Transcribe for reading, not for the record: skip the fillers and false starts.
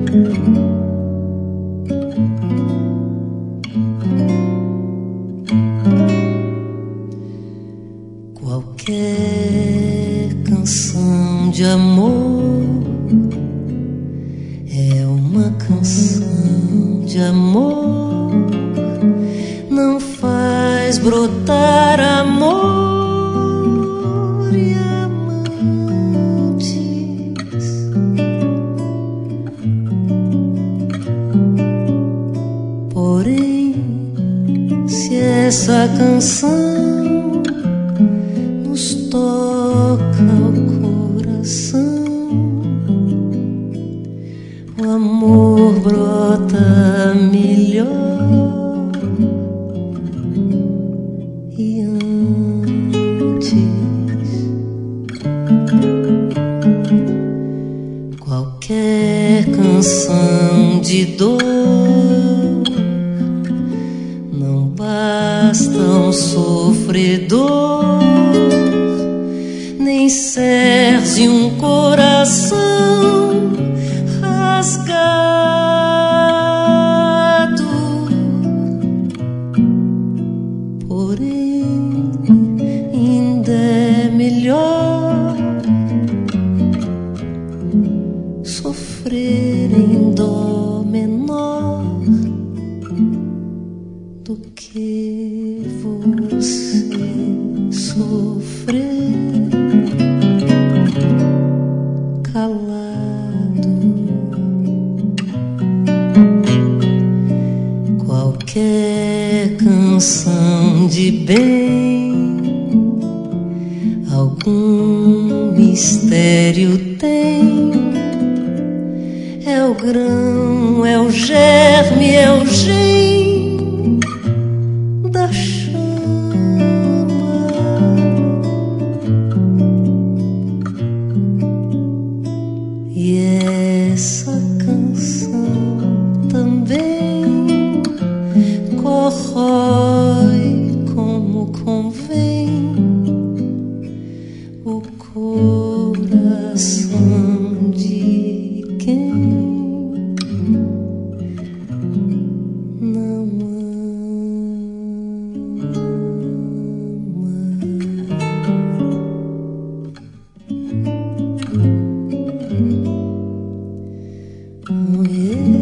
Qualquer canção de amor é uma canção de amor, não faz brotar amor e amantes. Porém, se essa canção toca o coração, o amor brota melhor. E antes, qualquer canção de dor não basta um sofredor, nem cerce um coração rasgado. Porém, ainda é melhor sofrer em dó menor do que você sofrer calado. Qualquer canção de bem algum mistério tem. É o grão, é o germe, é o gem da chama. E essa canção também corrói como convém o coração de quem não ama.